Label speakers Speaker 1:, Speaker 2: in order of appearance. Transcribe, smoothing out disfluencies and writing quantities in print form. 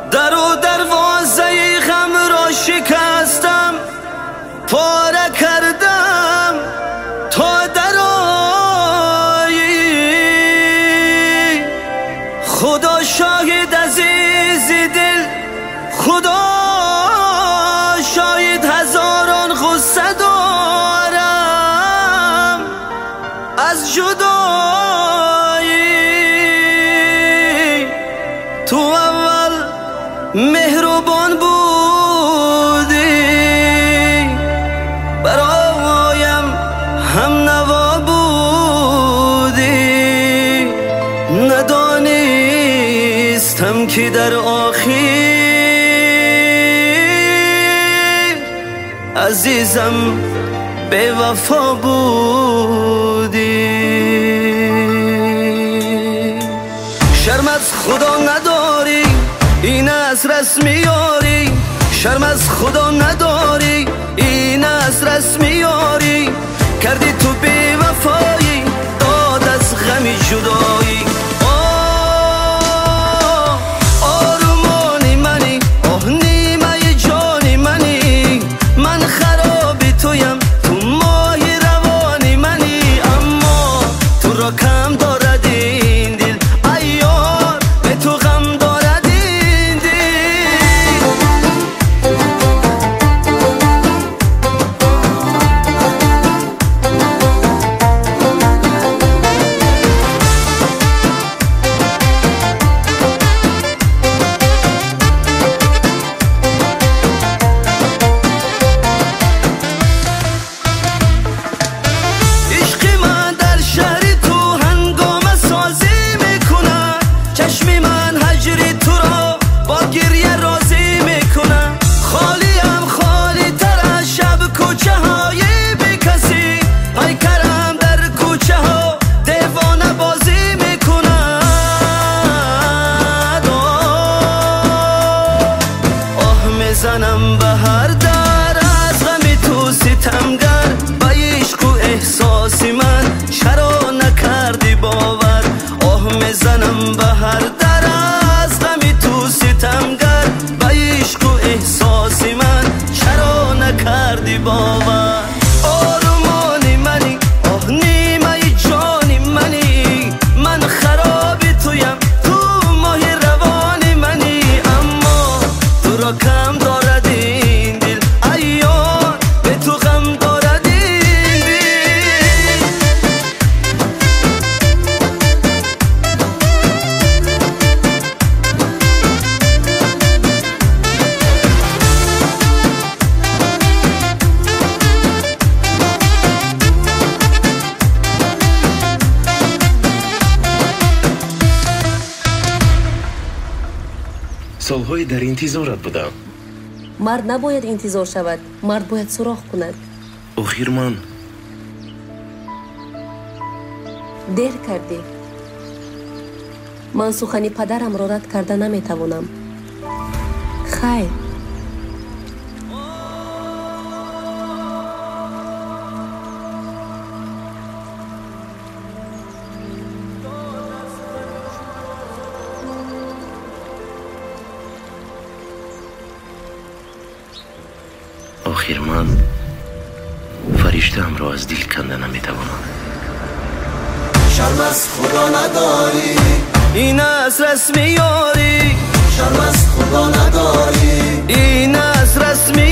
Speaker 1: در و دروازه غم را شکستم، پاره کردم تا درایی. خدا شاهد عزیز دل، خدا شاهد هزاران غصه دارم از جدایی. تو اول مهربان بودی، برایم هم نوا بودی. ندانستم که در آخر عزیزم به وفا بودی. شرم از خدا نداری، این از رسمی یاری. شرم از خدا نداری، این از رسمی یاری. کردی تو بی وفایی، داد از غمی جدایی. آرمانی منی، آه نیمه جانی منی. من خرابی تویم، تو ماهی روانی منی. اما تو را کم دارد این دل، ایار به تو غم دارد این دل. زنم به هر در از غم تو ستمگر. با عشق و احساس من چرا نکردی باور؟ آه میزنم به هر در از غم تو ستمگر. با عشق و احساس من چرا نکردی باور؟ آرمانی منی، آه نیمه جانی منی. من خرابی تویم، تو ماهی روانی منی. اما تو را کم دارد این دل، ایار به تو غم دارد این دل.
Speaker 2: سالهای در انتظارت بودم.
Speaker 3: مرد نباید انتظار شود، مرد باید سراغ کند.
Speaker 2: آخر من
Speaker 3: دیر کردی. من سخنی پدرم را رد کرده نمیتوانم. خیر.
Speaker 2: آخر من فرشته هم را از دل کنده نمیتوانم.
Speaker 1: شرم از خدا نداری، این از رسمی یاری. شرم از خدا نداری، این از رسمی